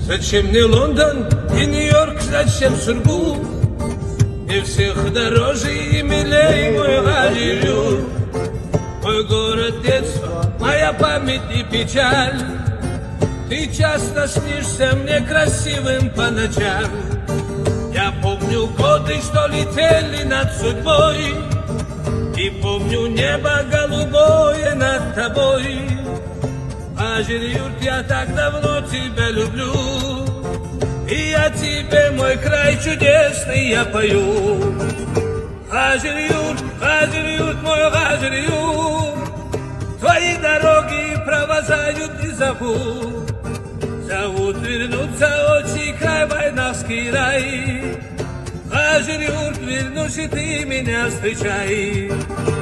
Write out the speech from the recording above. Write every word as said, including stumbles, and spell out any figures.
Зачем мне Лондон и Нью-Йорк, зачем Сургут? Мне всех дороже и милей мой Голливуд. Мой город детства, моя память и печаль. Ты часто снишься мне красивым по ночам. Я помню годы, что летели над судьбой, и помню небо голубое над тобой. Голливуд, я так давно тебя люблю, и я тебе, мой край чудесный, я пою. Голливуд, Голливуд, мой Голливуд, твои дороги провожают и зовут. Зовут вернуться отчий край, войнавский рай. Голливуд, вернусь, и ты меня встречай.